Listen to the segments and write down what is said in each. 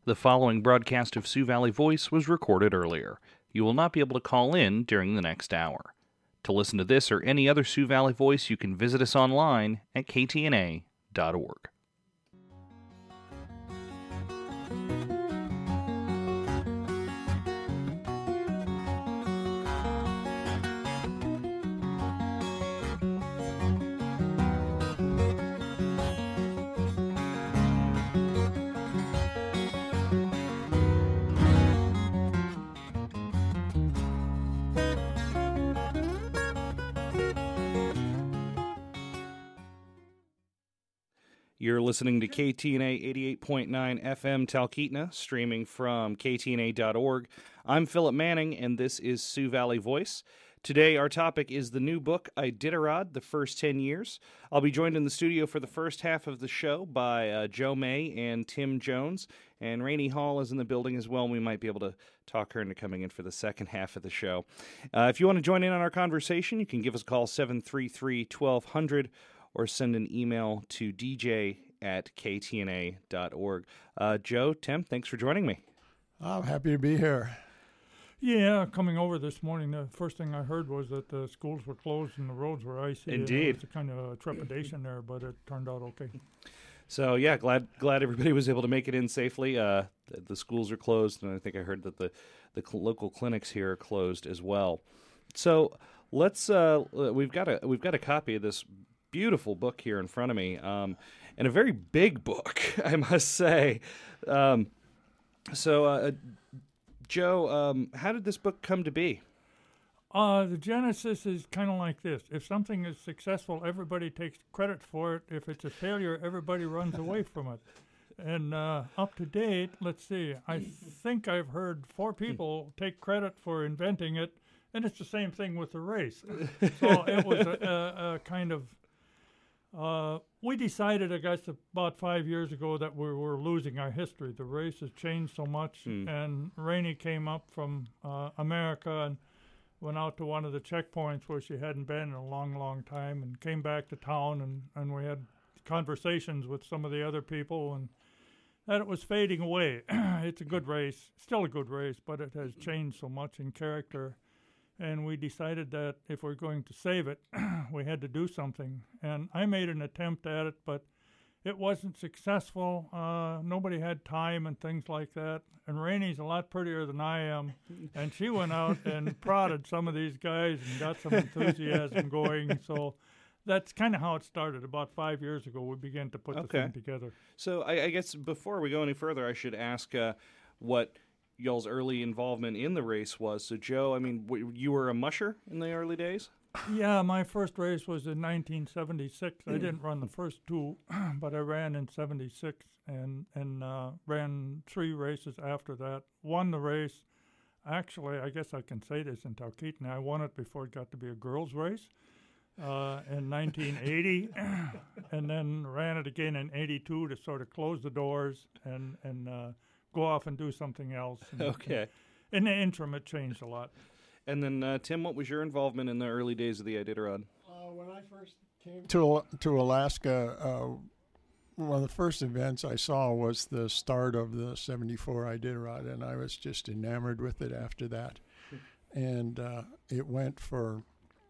The following broadcast of Sioux Valley Voice was recorded earlier. You will not be able to call in during the next hour. To listen to this or any other Sioux Valley Voice, you can visit us online at ktna.org. You're listening to KTNA 88.9 FM Talkeetna, streaming from ktna.org. I'm Philip Manning, and this is Sioux Valley Voice. Today, our topic is the new book, Iditarod, The First 10 Years. I'll be joined in the studio for the first half of the show by Joe May and Tim Jones, and Rainey Hall is in the building as well, and we might be able to talk her into coming in for the second half of the show. If you want to join in on our conversation, you can give us a call 733-1200, or send an email to dj@ktna.org. Joe, Tim, thanks for joining me. I'm happy to be here. Yeah, coming over this morning, the first thing I heard was that the schools were closed and the roads were icy. Indeed. There was a kind of trepidation there, but it turned out okay. So, yeah, glad everybody was able to make it in safely. The schools are closed, and I think I heard that the local clinics here are closed as well. So let's we've got a copy of this beautiful book here in front of me, and a very big book, I must say. Joe, how did this book come to be? The genesis is kind of like this. If something is successful, everybody takes credit for it. If it's a failure, everybody runs away from it. And up to date, let's see, I think I've heard 4 people take credit for inventing it, and it's the same thing with the race. So it was a kind of we decided, I guess, about 5 years ago that we were losing our history. The race has changed so much, and Rainey came up from America and went out to one of the checkpoints where she hadn't been in a long, long time, and came back to town, and we had conversations with some of the other people, and that it was fading away. It's a good race, still a good race, but it has changed so much in character. And we decided that if we're going to save it, we had to do something. And I made an attempt at it, but it wasn't successful. Nobody had time and things like that. And Rainey's a lot prettier than I am. And she went out and prodded some of these guys and got some enthusiasm going. So that's kind of how it started. About 5 years ago, we began to put the thing together. So I guess before we go any further, I should ask what y'all's early involvement in the race was. So, Joe, I mean, you were a musher in the early days? Yeah, my first race was in 1976. I didn't run the first 2, but I ran in 76 and ran 3 races after that. Won the race. Actually, I guess I can say this in Talkeetna. I won it before it got to be a girls' race in 1980, and then ran it again in 82 to sort of close the doors and go off and do something else. Okay. In the interim, it changed a lot. And then, Tim, what was your involvement in the early days of the Iditarod? When I first came to Alaska, one of the first events I saw was the start of the 74 Iditarod, and I was just enamored with it after that. And it went for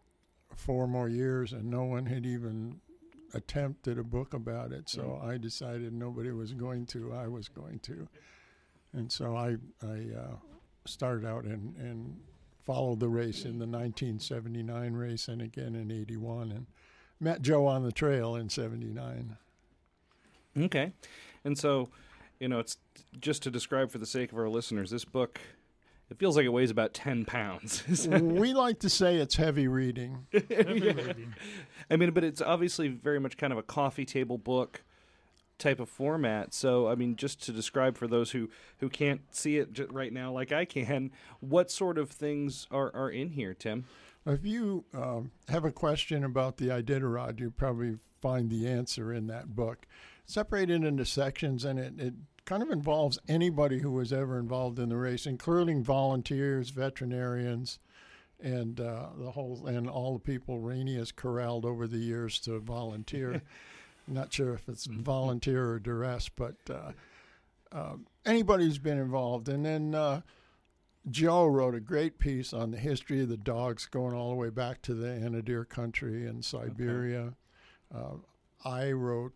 4 more years, and no one had even attempted a book about it. So I decided nobody was going to. I was going to. And so I started out and followed the race in the 1979 race and again in 81, and met Joe on the trail in 79. Okay. And so, it's just to describe for the sake of our listeners, this book, it feels like it weighs about 10 pounds. We like to say it's heavy reading. Heavy reading. I mean, but it's obviously very much kind of a coffee table book type of format. So, I mean, just to describe for those who can't see it right now like I can, what sort of things are in here, Tim? If you have a question about the Iditarod, you probably find the answer in that book. Separated into sections, and it kind of involves anybody who was ever involved in the race, including volunteers, veterinarians, and all the people Rainey has corralled over the years to volunteer. Not sure if it's volunteer or duress, but anybody who's been involved. And then Joe wrote a great piece on the history of the dogs going all the way back to the Anadir country in Siberia. Okay. I wrote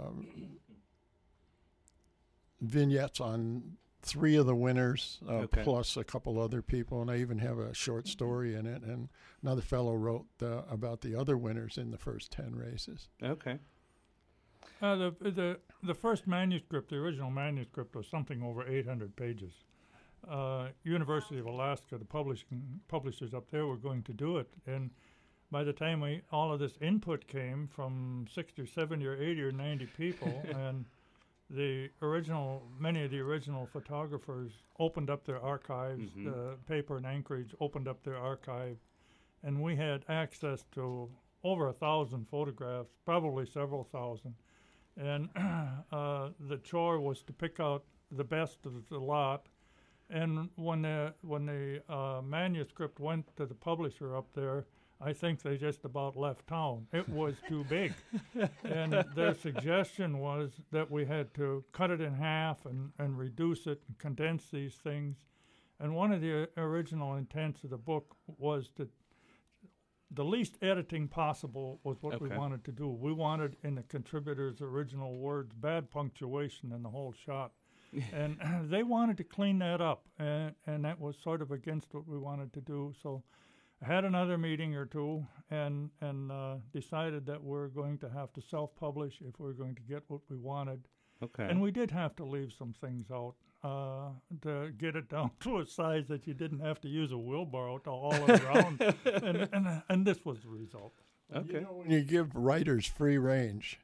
vignettes on 3 of the winners, plus a couple other people, and I even have a short story in it. And another fellow wrote about the other winners in the first 10 races. Okay. The first manuscript, the original manuscript, was something over 800 pages. University of Alaska, the publishers up there, were going to do it, and by the time all of this input came from 60 or 70 or 80 or 90 people, and many of the original photographers opened up their archives. Mm-hmm. The paper in Anchorage opened up their archive, and we had access to over 1,000 photographs, probably several thousand. And the chore was to pick out the best of the lot. And when the manuscript went to the publisher up there, I think they just about left town. It was too big. And their suggestion was that we had to cut it in half and reduce it and condense these things. And one of the original intents of the book was to the least editing possible was what we wanted to do. We wanted, in the contributors' original words, bad punctuation in the whole shot. And they wanted to clean that up, and that was sort of against what we wanted to do. So I had another meeting or two and decided that we're going to have to self-publish if we're going to get what we wanted. Okay. And we did have to leave some things out to get it down to a size that you didn't have to use a wheelbarrow to haul it around. and this was the result. Okay. You know, when you give writers free range.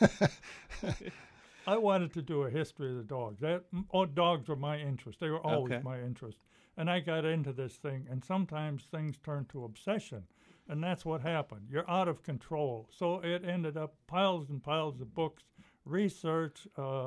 I wanted to do a history of the dogs. Dogs were my interest. They were always my interest. And I got into this thing, and sometimes things turn to obsession. And that's what happened. You're out of control. So it ended up piles and piles of books, research,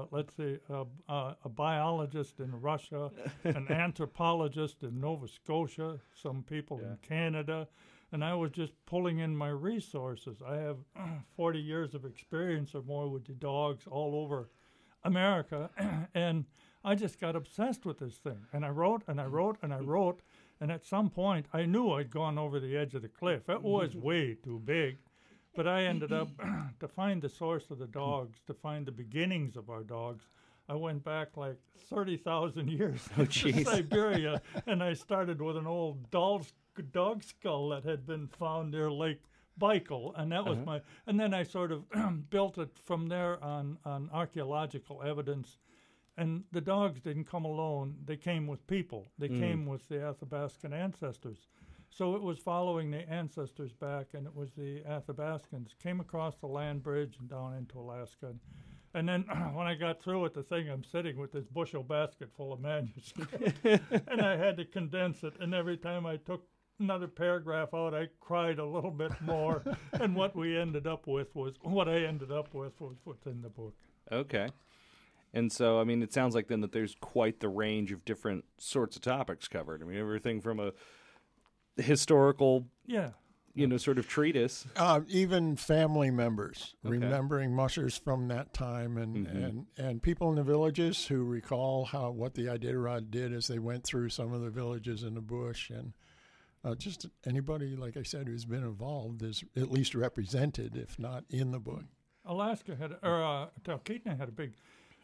a biologist in Russia, an anthropologist in Nova Scotia, some people in Canada, and I was just pulling in my resources. I have 40 years of experience or more with the dogs all over America, and I just got obsessed with this thing. And I wrote, and I wrote, and I wrote, and at some point I knew I'd gone over the edge of the cliff. It was way too big. But I ended up, to find the source of the dogs, to find the beginnings of our dogs, I went back like 30,000 years to Siberia, and I started with an old dog skull that had been found near Lake Baikal, and that was and then I sort of built it from there on archaeological evidence. And the dogs didn't come alone. They came with people. They came with the Athabascan ancestors. So it was following the ancestors back, and it was the Athabascans came across the land bridge and down into Alaska. And then when I got through with the thing, I'm sitting with this bushel basket full of manuscript, and I had to condense it. And every time I took another paragraph out, I cried a little bit more. And what I ended up with was what's in the book. Okay. And so, I mean, it sounds like then that there's quite the range of different sorts of topics covered. I mean, everything from a historical, sort of treatise. Even family members, remembering mushers from that time, and people in the villages who recall what the Iditarod did as they went through some of the villages in the bush, and just anybody, like I said, who's been involved is at least represented, if not in the book. Alaska had, Talkeetna had a big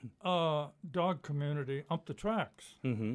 dog community up the tracks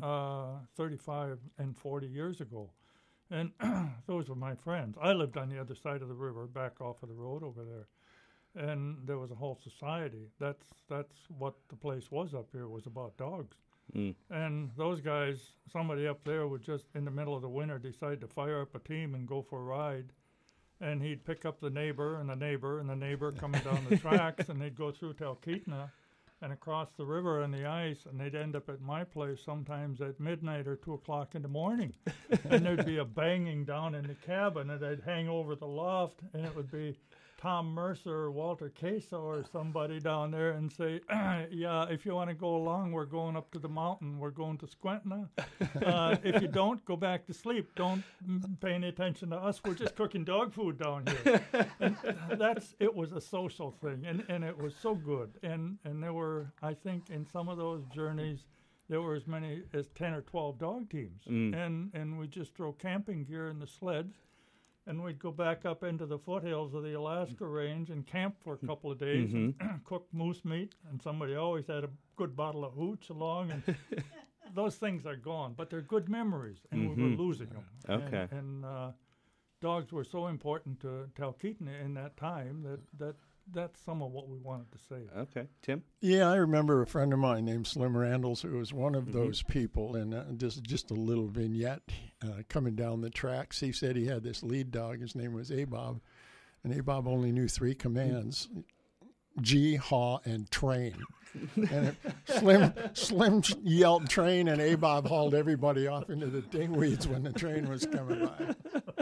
35 and 40 years ago. And those were my friends. I lived on the other side of the river, back off of the road over there. And there was a whole society. That's what the place was up here, was about dogs. And those guys, somebody up there would just, in the middle of the winter, decide to fire up a team and go for a ride. And he'd pick up the neighbor and the neighbor and the neighbor coming down the tracks, and they'd go through Talkeetna and across the river on the ice, and they'd end up at my place sometimes at midnight or 2 o'clock in the morning. And there'd be a banging down in the cabin, and I'd hang over the loft, and it would be Tom Mercer or Walter Queso or somebody down there and say, yeah, if you want to go along, we're going up to the mountain. We're going to Squentna. If you don't, go back to sleep. Don't pay any attention to us. We're just cooking dog food down here. And it was a social thing, and it was so good. And there were, I think, in some of those journeys, there were as many as 10 or 12 dog teams. And we just throw camping gear in the sleds, and we'd go back up into the foothills of the Alaska Range and camp for a couple of days and cook moose meat. And somebody always had a good bottle of hooch along. And those things are gone, but they're good memories, and we were losing them. Okay. And dogs were so important to Talkeetna in that time that's some of what we wanted to say. Okay. Tim? Yeah, I remember a friend of mine named Slim Randalls who was one of those people, and just a little vignette coming down the tracks. He said he had this lead dog. His name was Abob, and Abob only knew 3 commands: G, haw, and train. And Slim yelled train, and Abob hauled everybody off into the dingweeds when the train was coming by.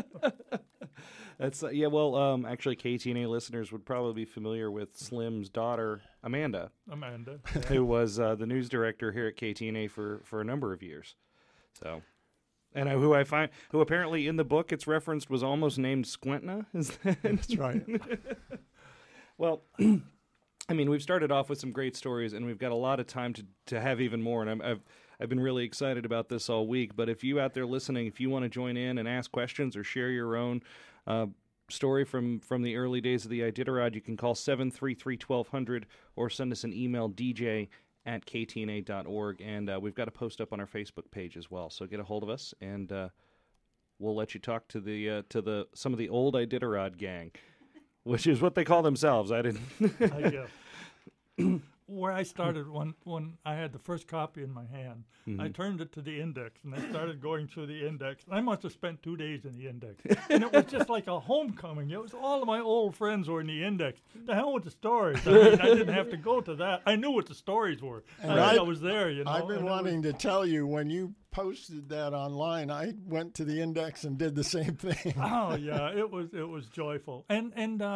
That's actually, KTNA listeners would probably be familiar with Slim's daughter, Amanda, who was the news director here at KTNA for a number of years. So, and who apparently in the book it's referenced was almost named Squentna. That's right. Well, I mean, we've started off with some great stories, and we've got a lot of time to have even more. And I've been really excited about this all week. But if you out there listening, if you want to join in and ask questions or share your own story from the early days of the Iditarod, you can call 733-1200 or send us an email, dj@ktna.org. And we've got a post up on our Facebook page as well. So get a hold of us, and we'll let you talk to some of the old Iditarod gang, which is what they call themselves. I didn't. I guess. Where I started when I had the first copy in my hand, I turned it to the index, and I started going through the index. I must have spent 2 days in the index. And it was just like a homecoming. It was all of my old friends were in the index. The hell with the stories. I mean, I didn't have to go to that. I knew what the stories were. I was there, you know. I've been wanting to tell you, when you posted that online, I went to the index and did the same thing. Oh, yeah. It was joyful. And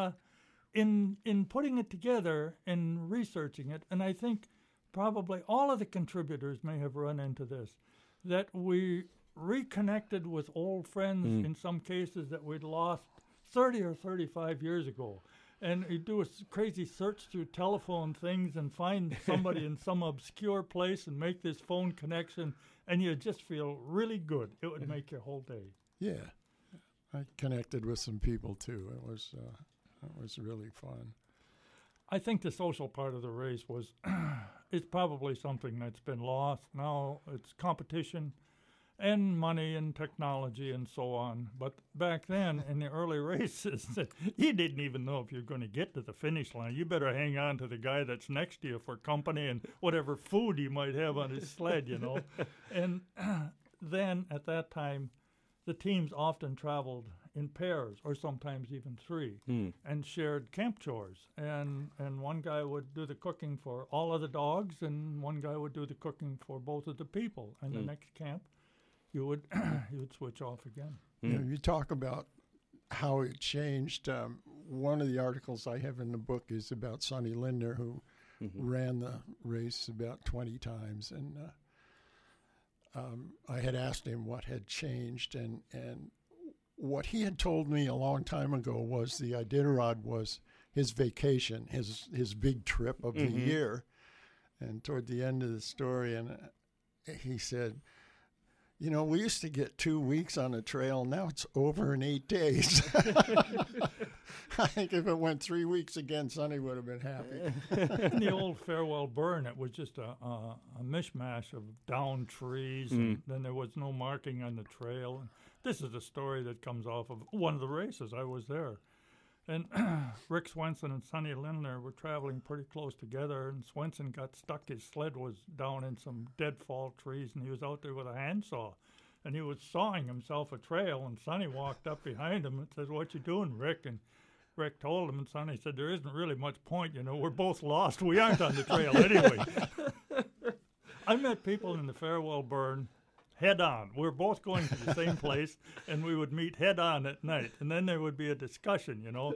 in putting it together and researching it, and I think probably all of the contributors may have run into this, that we reconnected with old friends in some cases that we'd lost 30 or 35 years ago. And you do a crazy search through telephone things and find somebody in some obscure place and make this phone connection, and you just feel really good. It would make your whole day. Yeah. I connected with some people, too. It was really fun. I think the social part of the race it's probably something that's been lost. Now it's competition and money and technology and so on. But back then, in the early races, you didn't even know if you're going to get to the finish line. You better hang on to the guy that's next to you for company and whatever food he might have on his sled, you know. And then, at that time, the teams often traveled in pairs or sometimes even 3 and shared camp chores. And one guy would do the cooking for all of the dogs, and one guy would do the cooking for both of the people. And the next camp, you would switch off again. You know, you talk about how it changed. One of the articles I have in the book is about Sonny Lindner, who ran the race about 20 times. And I had asked him what had changed, and what he had told me a long time ago was the Iditarod was his vacation, his big trip of the year. And toward the end of the story, and he said, you know, we used to get 2 weeks on a trail. Now it's over in 8 days. I think if it went 3 weeks again, Sonny would have been happy. In the old Farewell Burn, it was just a mishmash of downed trees, and then there was no marking on the trail. And this is a story that comes off of one of the races. I was there. And Rick Swenson and Sonny Lindner were traveling pretty close together, and Swenson got stuck. His sled was down in some deadfall trees, and he was out there with a handsaw. And he was sawing himself a trail, and Sonny walked up behind him and said, "What you doing, Rick?" And Rick told him, and Sonny said, "There isn't really much point, you know. We're both lost. We aren't on the trail anyway." I met people in the Farewell Burn head on. We're both going to the same place, and we would meet head on at night. And then there would be a discussion, you know.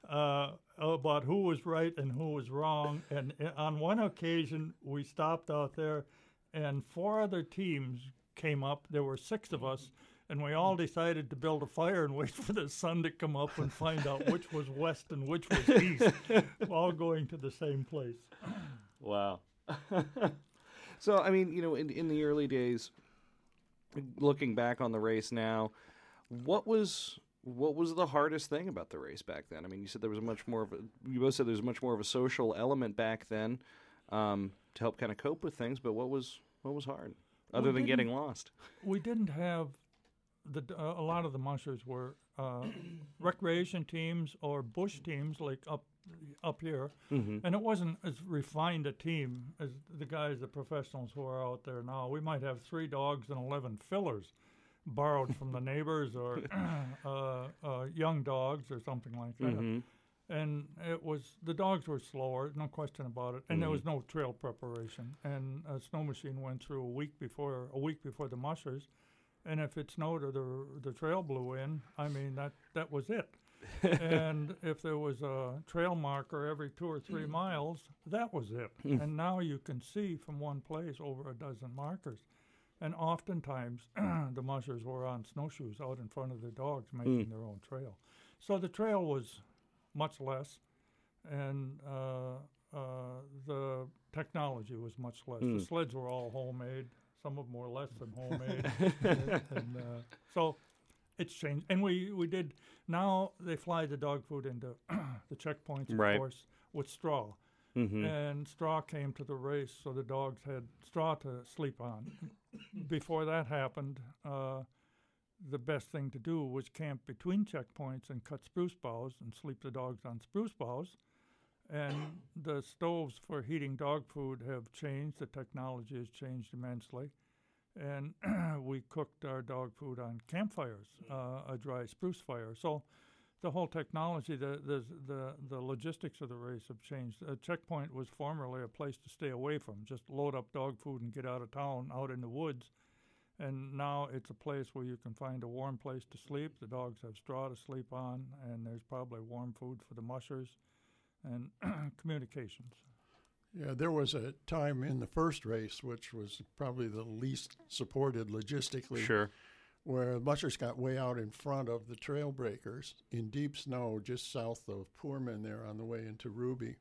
about who was right and who was wrong. And on one occasion, we stopped out there, and 4 other teams came up. There were 6 of us, and we all decided to build a fire and wait for the sun to come up and find out which was west and which was east, all going to the same place. Wow. So, I mean, in the early days, looking back on the race now, what was the hardest thing about the race back then? I mean, you said there was you both said there was much more of a social element back then to help kind of cope with things. But what was hard other than getting lost? We didn't have a lot of the mushers were recreation teams or bush teams like up here, and it wasn't as refined a team as the professionals who are out there now. We might have 3 dogs and 11 fillers borrowed from the neighbors or young dogs or something like that. Mm-hmm. And the dogs were slower, no question about it, and there was no trail preparation. And a snow machine went through a week before the mushers, and if it snowed or the trail blew in, I mean that was it. And if there was a trail marker every 2 or 3 miles, that was it. And now you can see from one place over a dozen markers. And oftentimes, the mushers were on snowshoes out in front of their dogs making their own trail. So the trail was much less, and the technology was much less. The sleds were all homemade. Some of them were less than homemade. and so it's changed. And we did, now they fly the dog food into the checkpoints, of course, with straw. Mm-hmm. And straw came to the race, so the dogs had straw to sleep on. Before that happened, the best thing to do was camp between checkpoints and cut spruce boughs and sleep the dogs on spruce boughs. And the stoves for heating dog food have changed. The technology has changed immensely. And we cooked our dog food on campfires, a dry spruce fire. So the whole technology, the logistics of the race have changed. A checkpoint was formerly a place to stay away from, just load up dog food and get out of town, out in the woods. And now it's a place where you can find a warm place to sleep. The dogs have straw to sleep on, and there's probably warm food for the mushers and communications. Yeah, there was a time in the first race, which was probably the least supported logistically, sure, where mushers got way out in front of the trail breakers in deep snow just south of Poorman there on the way into Ruby.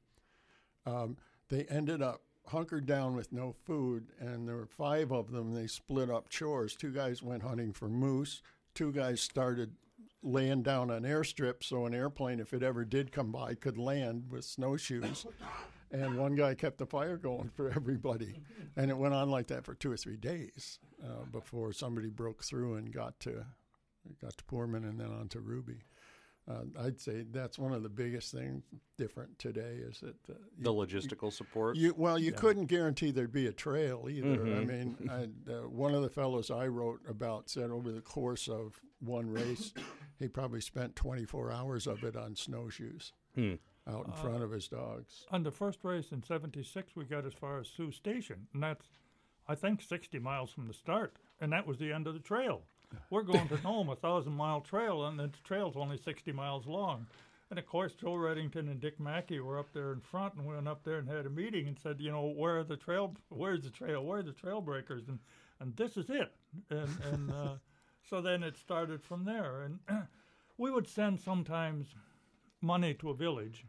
They ended up hunkered down with no food, and there were 5 of them. They split up chores. 2 guys went hunting for moose. 2 guys started laying down on airstrips so an airplane, if it ever did come by, could land with snowshoes. And 1 guy kept the fire going for everybody. And it went on like that for 2 or 3 days before somebody broke through and got to Poorman and then on to Ruby. I'd say that's one of the biggest things different today is that the logistical support. You couldn't guarantee there'd be a trail either. Mm-hmm. I mean, one of the fellows I wrote about said over the course of one race, he probably spent 24 hours of it on snowshoes out in front of his dogs. On the first race in '76, we got as far as Sioux Station, and that's, I think, 60 miles from the start, and that was the end of the trail. We're going to Nome, a 1,000-mile trail, and the trail's only 60 miles long. And, of course, Joe Reddington and Dick Mackey were up there in front, and we went up there and had a meeting and said, where's the trail? Where are the trail breakers? And this is it. And so then it started from there. And we would send sometimes money to a village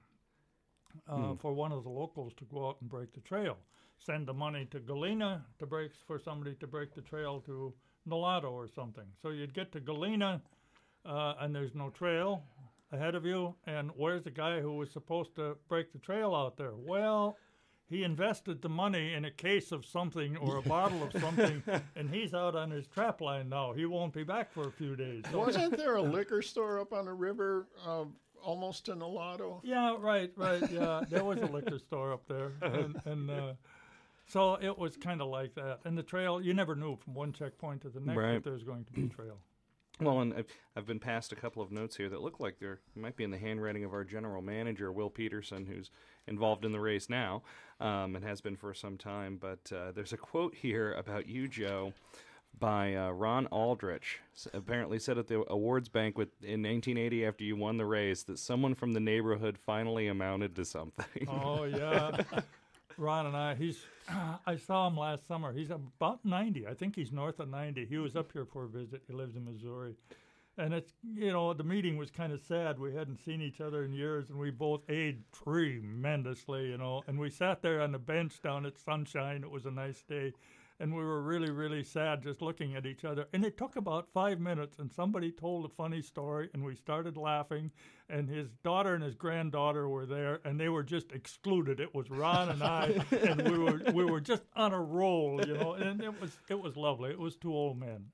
for one of the locals to go out and break the trail. Send the money to Galena for somebody to break the trail to Nolato or something. So you'd get to Galena, and there's no trail ahead of you, and where's the guy who was supposed to break the trail out there? Well, he invested the money in a case of something or a bottle of something, and he's out on his trap line now. He won't be back for a few days. So. Wasn't there a liquor store up on the river almost to Nolato? Yeah, right, yeah. There was a liquor store up there, and so it was kind of like that. And the trail, you never knew from one checkpoint to the next that there was going to be a trail. Well, and I've been passed a couple of notes here that look like they might be in the handwriting of our general manager, Will Peterson, who's involved in the race now and has been for some time. But there's a quote here about you, Joe, by Ron Aldrich. Apparently said at the awards banquet in 1980 after you won the race that someone from the neighborhood finally amounted to something. Oh, yeah. Ron and I saw him last summer. He's about 90. I think he's north of 90. He was up here for a visit. He lives in Missouri. And it's, the meeting was kind of sad. We hadn't seen each other in years, and we both aged tremendously, And we sat there on the bench down at Sunshine. It was a nice day. And we were really, really sad just looking at each other. And it took about 5 minutes, and somebody told a funny story, and we started laughing. And his daughter and his granddaughter were there, and they were just excluded. It was Ron and I, and we were just on a roll, And it was lovely. It was two old men,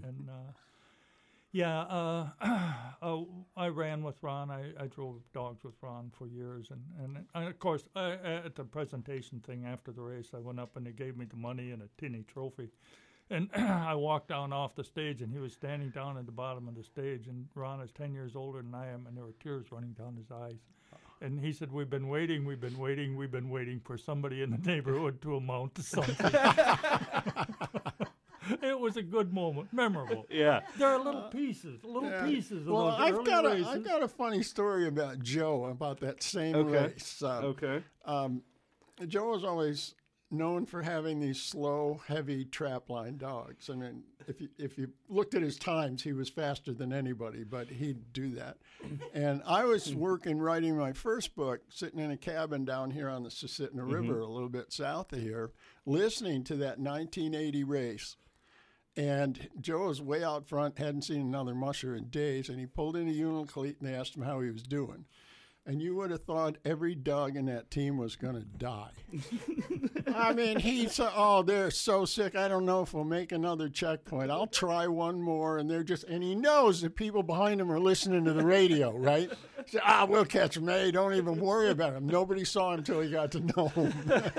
I ran with Ron. I drove dogs with Ron for years. And of course, at the presentation thing after the race, I went up and they gave me the money and a tinny trophy. And I walked down off the stage, and he was standing down at the bottom of the stage. And Ron is 10 years older than I am, and there were tears running down his eyes. And he said, we've been waiting for somebody in the neighborhood to amount to something. It was a good moment, memorable. Yeah, there are little pieces of those races. I've got a funny story about Joe about that same race. Joe was always known for having these slow, heavy trapline dogs. I mean, if you looked at his times, he was faster than anybody, but he'd do that. And I was writing my first book, sitting in a cabin down here on the Susitna River, a little bit south of here, listening to that 1980 race. And Joe was way out front, hadn't seen another musher in days, and he pulled in a Unalakleet, and they asked him how he was doing. And you would have thought every dog in that team was going to die. I mean, they're so sick. I don't know if we'll make another checkpoint. I'll try one more. And and he knows that people behind him are listening to the radio, right? So, we'll catch him. Hey, don't even worry about him. Nobody saw him until he got to know him.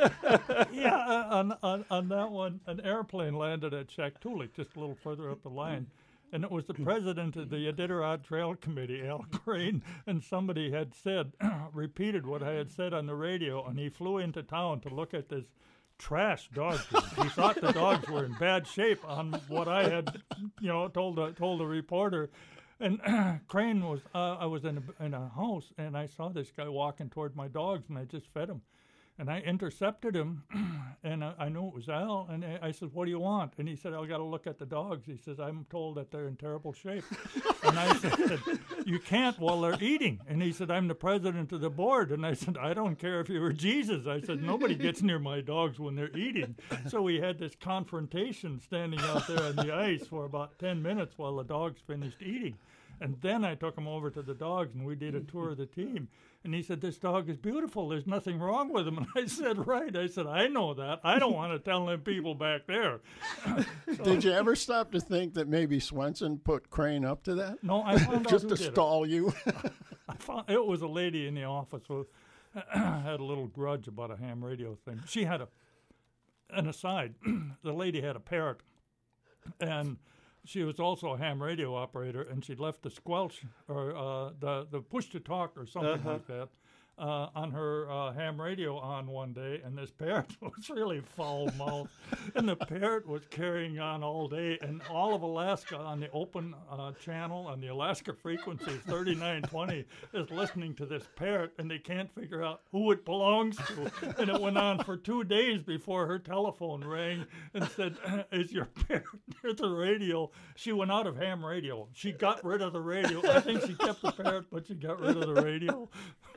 On that one, an airplane landed at Shaktoolik, just a little further up the line. And it was the president of the Iditarod Trail Committee, Al Crane, and somebody had repeated what I had said on the radio, and he flew into town to look at this trash dog food. He thought the dogs were in bad shape on what I had, told the reporter. And Crane I was in a house, and I saw this guy walking toward my dogs, and I just fed him. And I intercepted him, and I knew it was Al, and I said, what do you want? And he said, I got to look at the dogs. He says, I'm told that they're in terrible shape. And I said, you can't while they're eating. And he said, I'm the president of the board. And I said, I don't care if you were Jesus. I said, nobody gets near my dogs when they're eating. So we had this confrontation standing out there on the ice for about 10 minutes while the dogs finished eating. And then I took him over to the dogs, and we did a tour of the team. And he said, this dog is beautiful. There's nothing wrong with him. And I said, right. I said, I know that. I don't want to tell them people back there. Did you ever stop to think that maybe Swenson put Crane up to that? No, I found out just to stall you? I found it was a lady in the office who had a little grudge about a ham radio thing. She had an aside. The lady had a parrot, and she was also a ham radio operator, and she'd left the squelch or the push to talk or something like that on her ham radio on one day, and this parrot was really foul-mouthed, and the parrot was carrying on all day, and all of Alaska on the open channel on the Alaska frequency 3920 is listening to this parrot, and they can't figure out who it belongs to, and it went on for 2 days before her telephone rang and said, is your parrot near the radio? She went out of ham radio. She got rid of the radio. I think she kept the parrot, but she got rid of the radio.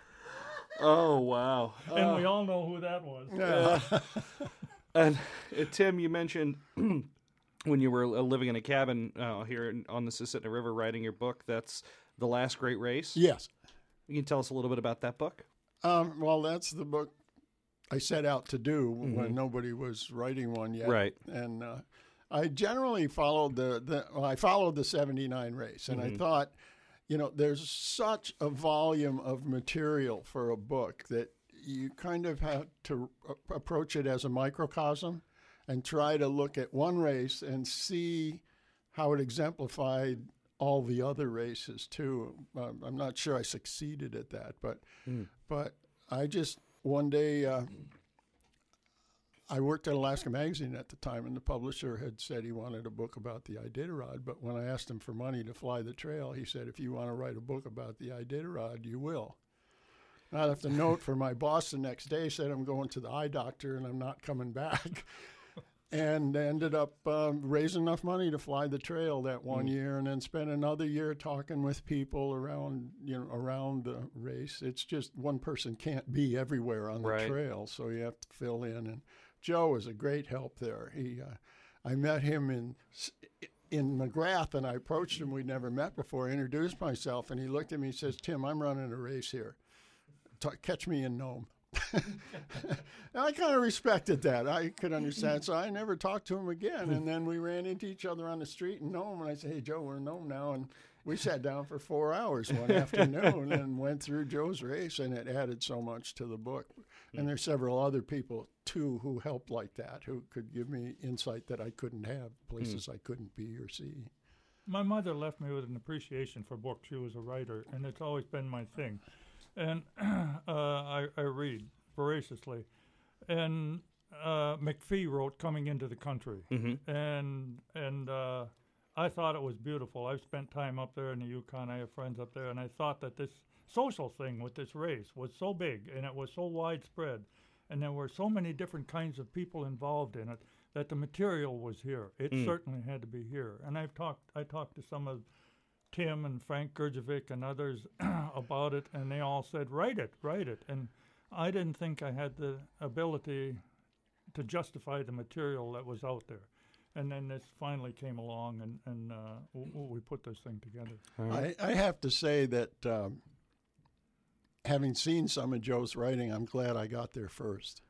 Oh, wow. And we all know who that was. And Tim, you mentioned when you were living in a cabin here on the Susitna River writing your book, that's The Last Great Race? Yes. You can tell us a little bit about that book? Well, that's the book I set out to do when nobody was writing one yet. Right. And I generally followed I followed the 79 race, and I thought, there's such a volume of material for a book that you kind of have to approach it as a microcosm and try to look at one race and see how it exemplified all the other races too. I'm not sure I succeeded at that, but I just one day I worked at Alaska Magazine at the time, and the publisher had said he wanted a book about the Iditarod. But when I asked him for money to fly the trail, he said, if you want to write a book about the Iditarod, you will. I left a note for my boss the next day, said I'm going to the eye doctor and I'm not coming back. And ended up raising enough money to fly the trail that one year, and then spent another year talking with people around the race. It's just one person can't be everywhere on the trail, so you have to fill in. And Joe was a great help there. I met him in McGrath, and I approached him. We'd never met before. I introduced myself, and he looked at me and says, "Tim, I'm running a race here. Catch me in Nome." And I kind of respected that. I could understand. So I never talked to him again. And then we ran into each other on the street in Nome. And I said, "Hey, Joe, we're in Nome now." And we sat down for 4 hours one afternoon and went through Joe's race. And it added so much to the book. And there's several other people, too, who helped like that, who could give me insight that I couldn't have, places I couldn't be or see. My mother left me with an appreciation for books. She was a writer, and it's always been my thing. And I read voraciously. And McPhee wrote Coming Into the Country. And I thought it was beautiful. I've spent time up there in the Yukon. I have friends up there. And I thought that this social thing with this race was so big and it was so widespread. And there were so many different kinds of people involved in it that the material was here. It certainly had to be here. And I talked to some of Tim and Frank Gurdjieff and others about it, and they all said, write it. And I didn't think I had the ability to justify the material that was out there. And then this finally came along, and we put this thing together. I have to say that having seen some of Joe's writing, I'm glad I got there first.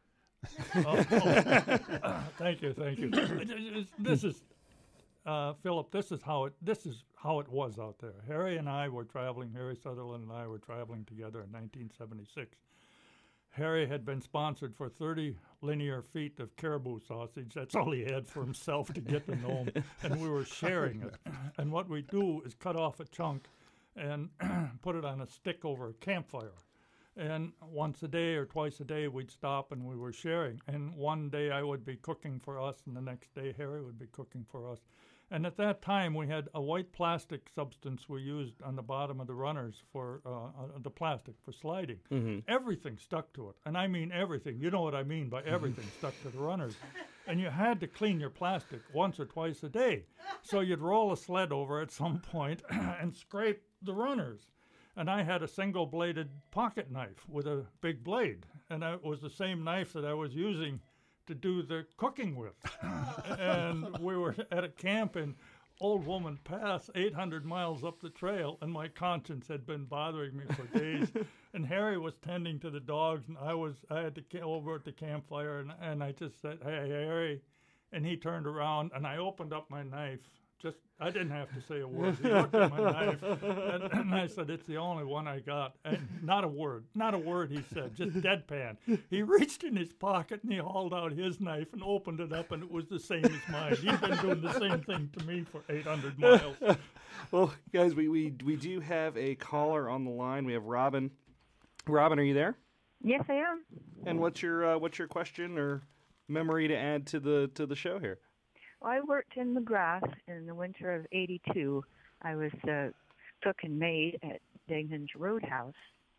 Thank you. This is Philip. This is how it was out there. Harry Sutherland and I were traveling together in 1976. Harry had been sponsored for 30 linear feet of caribou sausage. That's all he had for himself to get to Nome, and we were sharing it. And what we do is cut off a chunk and put it on a stick over a campfire. And once a day or twice a day, we'd stop and we were sharing. And one day I would be cooking for us, and the next day Harry would be cooking for us. And at that time, we had a white plastic substance we used on the bottom of the runners for the plastic for sliding. Everything stuck to it. And I mean everything. You know what I mean by everything stuck to the runners. And you had to clean your plastic once or twice a day. So you'd roll a sled over at some point and scrape the runners. And I had a single-bladed pocket knife with a big blade. And it was the same knife that I was using to do the cooking with. And we were at a camp in Old Woman Pass, 800 miles up the trail, and my conscience had been bothering me for days. And Harry was tending to the dogs, and I had to get over at the campfire, and I just said, "Hey, Harry," and he turned around, and I opened up my knife. I didn't have to say a word. He looked at my knife, and I said, "It's the only one I got." And not a word, he said, just deadpan. He reached in his pocket, and he hauled out his knife and opened it up, and it was the same as mine. He'd been doing the same thing to me for 800 miles. Well, guys, we do have a caller on the line. We have Robin. Robin, are you there? Yes, I am. And what's your question or memory to add to the show here? Well, I worked in McGrath in the winter of '82. I was cook and maid at Degnan's Roadhouse.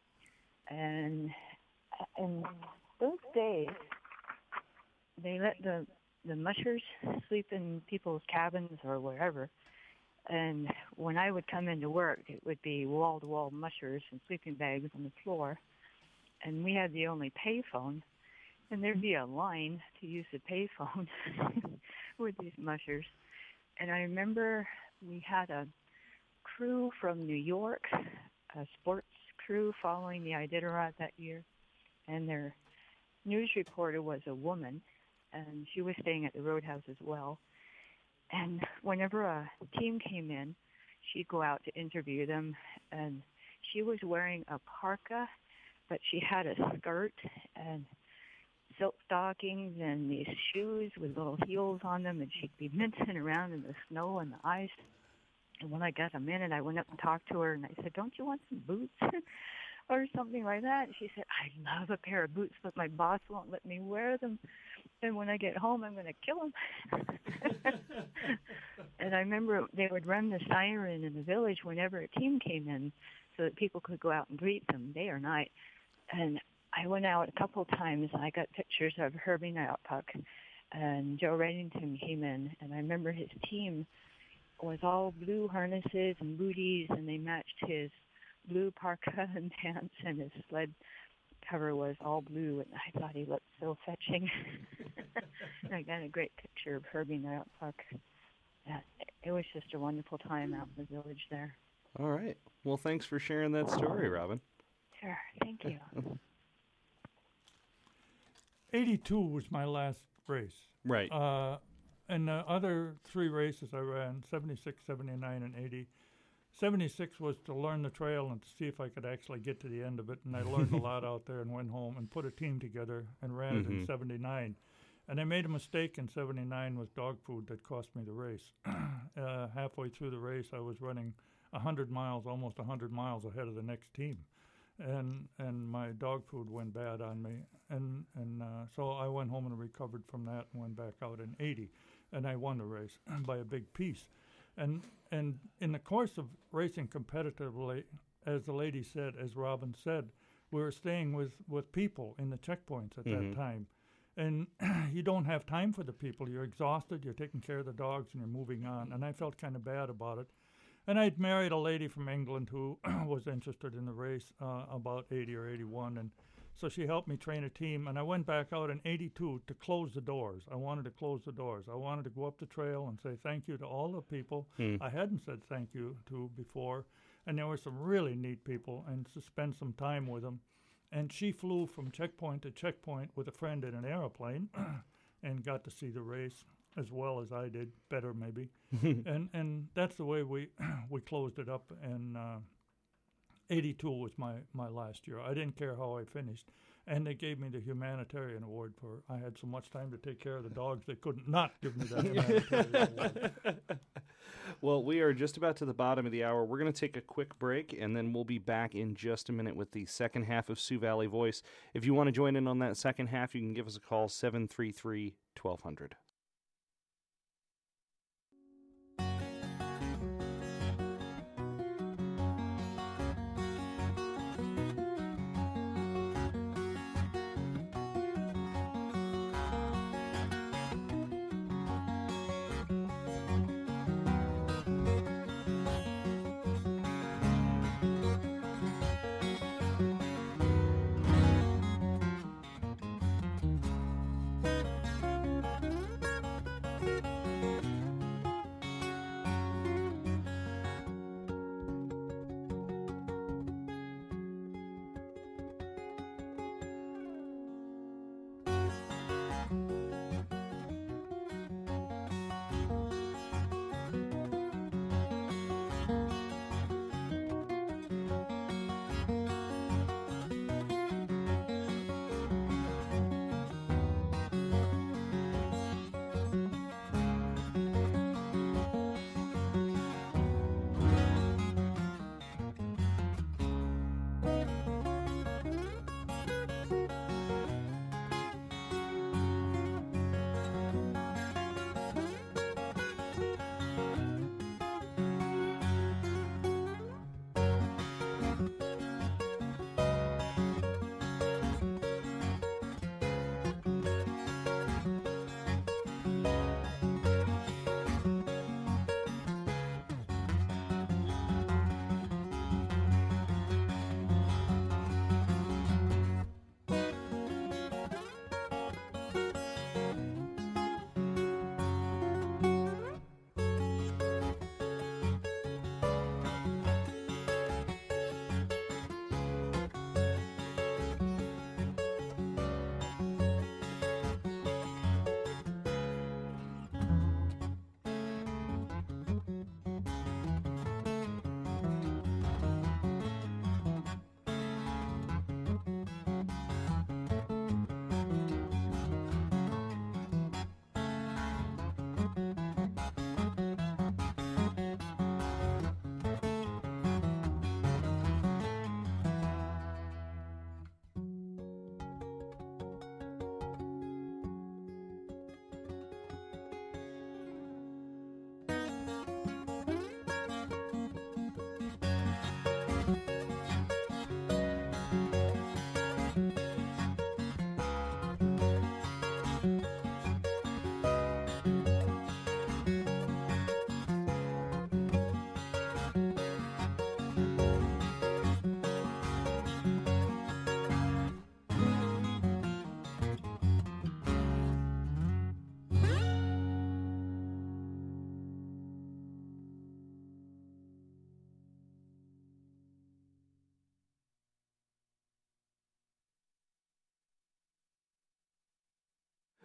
And in those days, they let the mushers sleep in people's cabins or wherever. And when I would come into work, it would be wall-to-wall mushers and sleeping bags on the floor. And we had the only payphone. And there'd be a line to use the payphone with these mushers. And I remember we had a crew from New York, a sports crew following the Iditarod that year. And their news reporter was a woman, and she was staying at the Roadhouse as well. And whenever a team came in, she'd go out to interview them. And she was wearing a parka, but she had a skirt and silk stockings and these shoes with little heels on them, and she'd be mincing around in the snow and the ice. And when I got a minute, I went up and talked to her, and I said, "Don't you want some boots?" or something like that. And she said, I love a pair of boots, but my boss won't let me wear them. And when I get home, I'm going to kill him. And I remember they would run the siren in the village whenever a team came in so that people could go out and greet them day or night. And I went out a couple times, and I got pictures of Herbie Nightpuck, and Joe Reddington came in, and I remember his team was all blue harnesses and booties, and they matched his blue parka and pants, and his sled cover was all blue, and I thought he looked so fetching. And I got a great picture of Herbie Nightpuck. It was just a wonderful time out in the village there. All right. Well, thanks for sharing that story, Robin. Sure. Thank you. 82 was my last race. Right. And the other three races I ran, 76, 79, and 80. 76 was to learn the trail and to see if I could actually get to the end of it. And I learned a lot out there and went home and put a team together and ran it in 79. And I made a mistake in 79 with dog food that cost me the race. Halfway through the race, I was running 100 miles, almost 100 miles ahead of the next team. And my dog food went bad on me. And so I went home and recovered from that and went back out in 80. And I won the race by a big piece. And in the course of racing competitively, as the lady said, as Robin said, we were staying with people in the checkpoints at that time. And you don't have time for the people. You're exhausted, you're taking care of the dogs, and you're moving on. And I felt kind of bad about it. And I'd married a lady from England who was interested in the race about 80 or 81. And so she helped me train a team. And I went back out in 82 to close the doors. I wanted to close the doors. I wanted to go up the trail and say thank you to all the people I hadn't said thank you to before. And there were some really neat people, and to spend some time with them. And she flew from checkpoint to checkpoint with a friend in an airplane and got to see the race as well as I did, better maybe. and that's the way we closed it up. And 82 was my last year. I didn't care how I finished. And they gave me the humanitarian award for I had so much time to take care of the dogs, they couldn't not give me that humanitarian award. Well, we are just about to the bottom of the hour. We're going to take a quick break, and then we'll be back in just a minute with the second half of Sioux Valley Voice. If you want to join in on that second half, you can give us a call, 733-1200.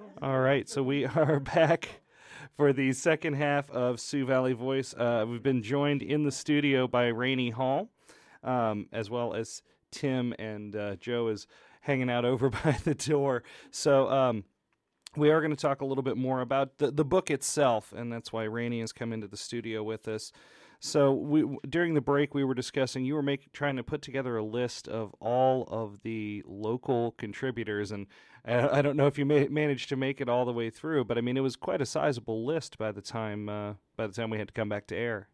All right, so we are back for the second half of Sioux Valley Voice. We've been joined in the studio by Rainey Hall, as well as Tim, and Joe is hanging out over by the door. So we are going to talk a little bit more about the book itself, and that's why Rainey has come into the studio with us. So during the break, we were discussing, you were trying to put together a list of all of the local contributors, and I don't know if you managed to make it all the way through, but I mean, it was quite a sizable list by the time we had to come back to air.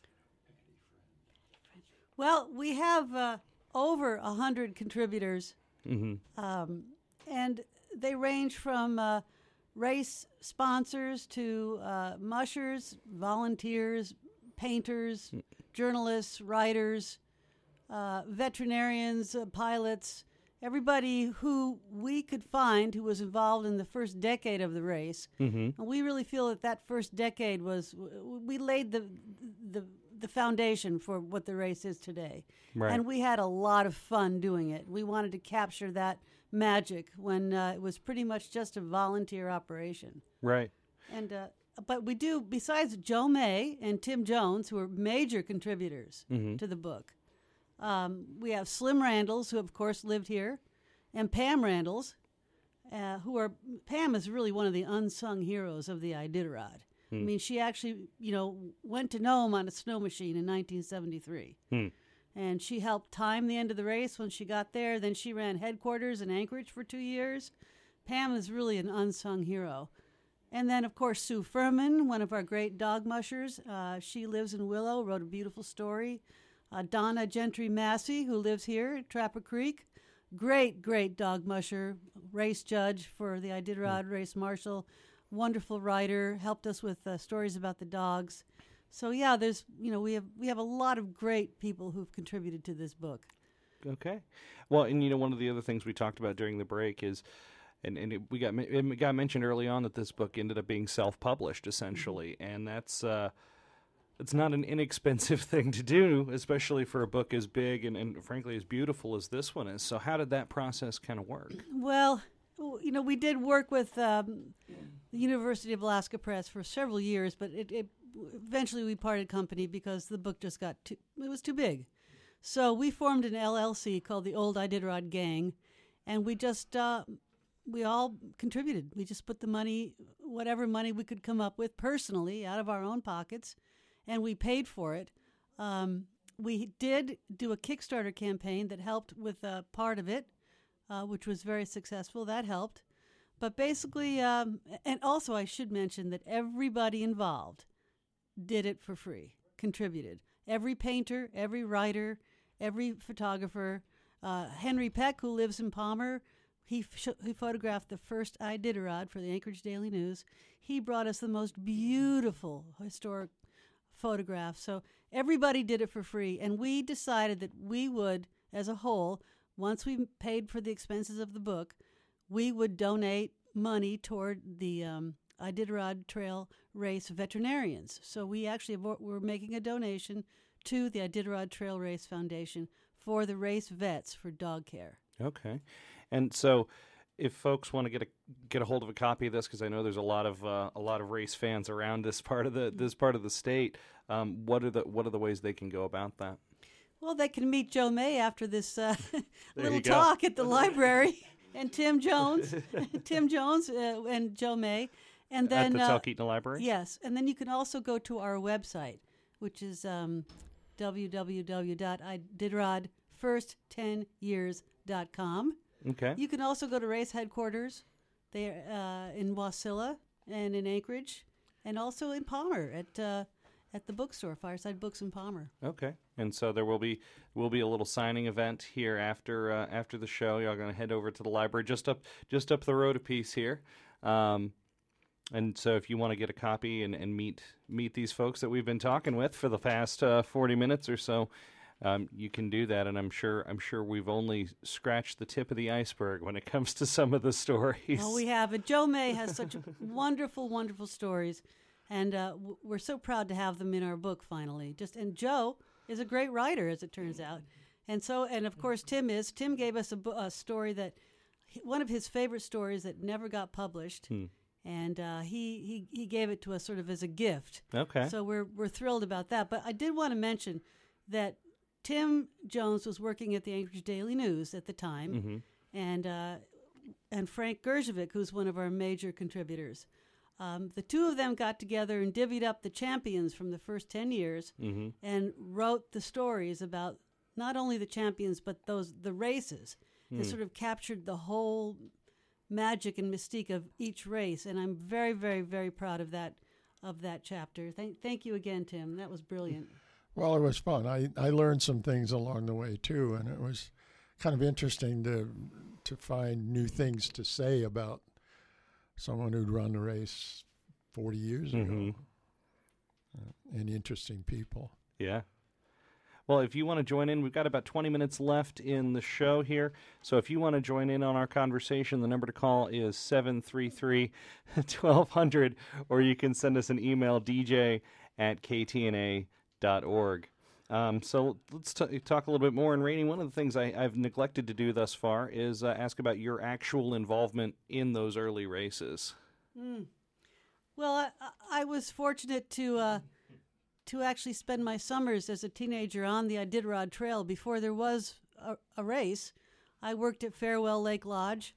Well, we have over 100 contributors, and they range from race sponsors to mushers, volunteers, painters, journalists, writers, veterinarians, pilots, everybody who we could find who was involved in the first decade of the race. And we really feel that first decade we laid the foundation for what the race is today. Right. And we had a lot of fun doing it. We wanted to capture that magic when it was pretty much just a volunteer operation. Right. And but we do, besides Joe May and Tim Jones, who are major contributors to the book, we have Slim Randalls, who of course lived here, and Pam Randalls, Pam is really one of the unsung heroes of the Iditarod. I mean, she actually, went to Nome on a snow machine in 1973. And she helped time the end of the race when she got there. Then she ran headquarters in Anchorage for 2 years. Pam is really an unsung hero. And then, of course, Sue Furman, one of our great dog mushers. She lives in Willow, wrote a beautiful story. Donna Gentry Massey, who lives here at Trapper Creek. Great, great dog musher, race judge for the Iditarod race marshal. Wonderful writer, helped us with stories about the dogs. So, yeah, there's, we have a lot of great people who've contributed to this book. Okay. Well, and, one of the other things we talked about during the break is, it got mentioned early on that this book ended up being self-published, essentially, and that's it's not an inexpensive thing to do, especially for a book as big and frankly as beautiful as this one is. So how did that process kind of work? Well, we did work with the University of Alaska Press for several years, but eventually we parted company because the book just it was too big. So we formed an LLC called the Old Iditarod Gang, and we just we all contributed. We just put the money, whatever money we could come up with personally out of our own pockets, and we paid for it. We did do a Kickstarter campaign that helped with part of it, which was very successful. That helped. But basically, and also I should mention that everybody involved did it for free, contributed. Every painter, every writer, every photographer. Henry Peck, who lives in Palmer, he photographed the first Iditarod for the Anchorage Daily News. He brought us the most beautiful historic photographs. So everybody did it for free. And we decided that we would, as a whole, once we paid for the expenses of the book, we would donate money toward the Iditarod Trail Race veterinarians. So we actually were making a donation to the Iditarod Trail Race Foundation for the race vets for dog care. Okay. And so if folks want to get a hold of a copy of this, because I know there's a lot of race fans around this part of the state, what are the ways they can go about that? Well, they can meet Joe May after this little talk at the library, and Tim Jones, and Joe May, and then at the Talkeetna Library. Yes, and then you can also go to our website, which is www.iditarodfirst10years.com. Okay. You can also go to race headquarters. They're in Wasilla and in Anchorage, and also in Palmer at the bookstore, Fireside Books in Palmer. Okay. And so there will be a little signing event here after the show. Y'all going to head over to the library just up the road a piece here. And so if you want to get a copy and meet these folks that we've been talking with for the past 40 minutes or so, you can do that, and I'm sure we've only scratched the tip of the iceberg when it comes to some of the stories. Oh, we have. And Joe May has such wonderful, wonderful stories, and we're so proud to have them in our book finally. And Joe is a great writer, as it turns out, and of course Tim gave us a story that one of his favorite stories that never got published. And he gave it to us sort of as a gift. Okay. So we're thrilled about that. But I did want to mention that Tim Jones was working at the Anchorage Daily News at the time, and Frank Gershovic, who's one of our major contributors. The two of them got together and divvied up the champions from the first 10 years and wrote the stories about not only the champions but the races. It sort of captured the whole magic and mystique of each race, and I'm very, very, very proud of that chapter. Thank you again, Tim. That was brilliant. Well, it was fun. I learned some things along the way too, and it was kind of interesting to find new things to say about someone who'd run the race 40 years ago, and interesting people. Yeah. Well, if you want to join in, we've got about 20 minutes left in the show here. So if you want to join in on our conversation, the number to call is 733-1200, or you can send us an email, dj@ktna.org. So let's talk a little bit more. And Rainey, one of the things I've neglected to do thus far is ask about your actual involvement in those early races. Well, I was fortunate to actually spend my summers as a teenager on the Iditarod Trail before there was a race. I worked at Farewell Lake Lodge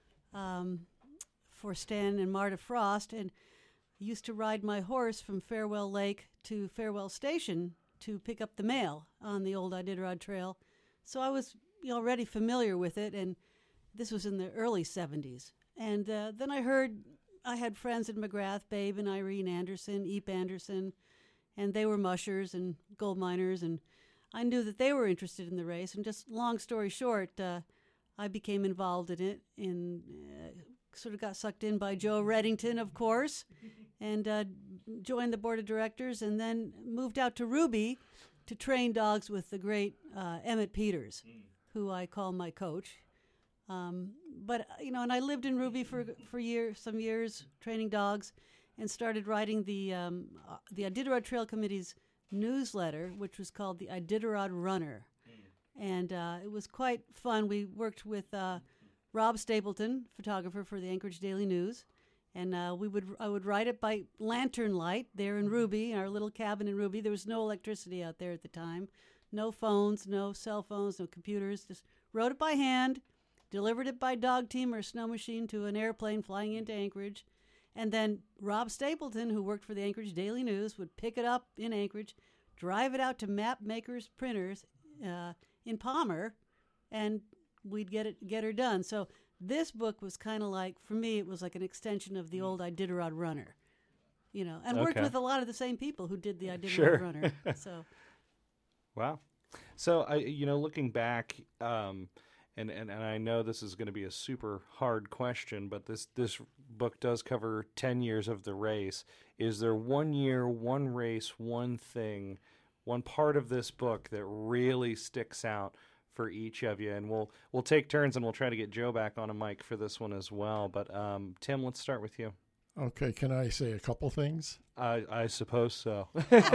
for Stan and Marta Frost, and used to ride my horse from Farewell Lake to Farewell Station to pick up the mail on the old Iditarod Trail. So I was already familiar with it, and this was in the early 70s. And then I heard I had friends in McGrath, Babe and Irene Anderson, Eep Anderson, and they were mushers and gold miners, and I knew that they were interested in the race. And just long story short, I became involved in it, and sort of got sucked in by Joe Reddington, of course, and joined the board of directors, and then moved out to Ruby to train dogs with the great Emmett Peters, who I call my coach. But and I lived in Ruby for some years training dogs, and started writing the Iditarod Trail Committee's newsletter, which was called the Iditarod Runner. And it was quite fun. We worked with Rob Stapleton, photographer for the Anchorage Daily News, and I would write it by lantern light there in Ruby, our little cabin in Ruby. There was no electricity out there at the time, no phones, no cell phones, no computers. Just wrote it by hand, delivered it by dog team or snow machine to an airplane flying into Anchorage. And then Rob Stapleton, who worked for the Anchorage Daily News, would pick it up in Anchorage, drive it out to Map Makers Printers in Palmer, and we'd get her done. So this book was kind of like, for me, it was like an extension of the old Iditarod Runner, and worked with a lot of the same people who did the Iditarod Runner. So, wow. So looking back, and I know this is going to be a super hard question, but this book does cover 10 years of the race. Is there 1 year, one race, one thing, one part of this book that really sticks out for each of you? And we'll take turns, and we'll try to get Joe back on a mic for this one as well. But Tim, let's start with you. Okay, can I say a couple things? I suppose so.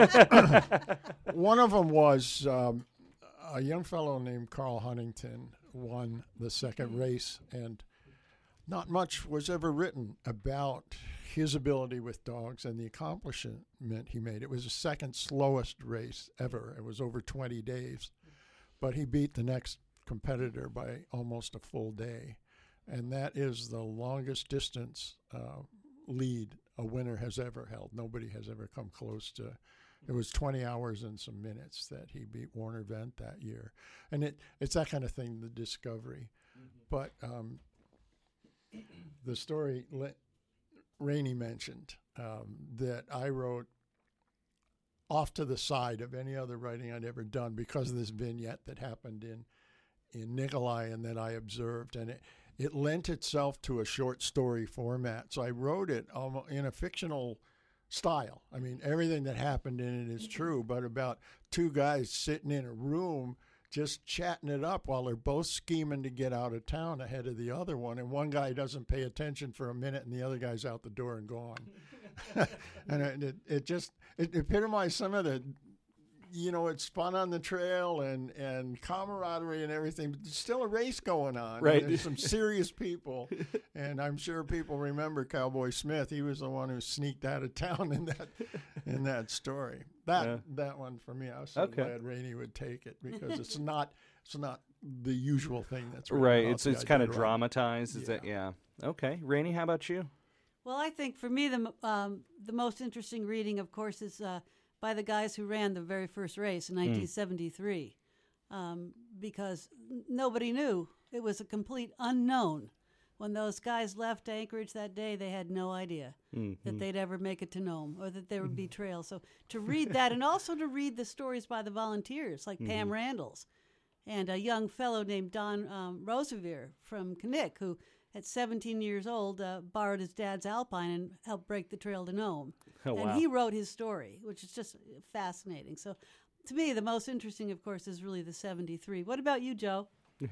One of them was a young fellow named Carl Huntington won the second race, and not much was ever written about his ability with dogs and the accomplishment he made. It was the second slowest race ever. It was over 20 days, but he beat the next competitor by almost a full day, and that is the longest distance lead a winner has ever held. Nobody has ever come close to. It was 20 hours and some minutes that he beat Warner Vent that year. And it's that kind of thing, the discovery. But the story Rainey mentioned that I wrote off to the side of any other writing I'd ever done because of this vignette that happened in Nikolai and that I observed. And it lent itself to a short story format. So I wrote it almost in a fictional style. I mean, everything that happened in it is true, but about two guys sitting in a room just chatting it up while they're both scheming to get out of town ahead of the other one, and one guy doesn't pay attention for a minute and the other guy's out the door and gone. And it epitomized some of the it's fun on the trail and camaraderie and everything, but there's still a race going on. Right. And there's some serious people, and I'm sure people remember Cowboy Smith. He was the one who sneaked out of town in that story. That one for me, I was so glad Rainey would take it, because it's not the usual thing that's right. It's kind of dramatized. Is that Okay, Rainey, how about you? Well, I think for me the most interesting reading, of course, is by the guys who ran the very first race in 1973, because nobody knew. It was a complete unknown. When those guys left Anchorage that day, they had no idea that they'd ever make it to Nome, or that there would be trails. So to read that, and also to read the stories by the volunteers, like Pam Randalls, and a young fellow named Don Roseveare from Knik, who at 17 years old borrowed his dad's Alpine and helped break the trail to Nome. Oh, and he wrote his story, which is just fascinating. So to me, the most interesting, of course, is really the 73. What about you, Joe?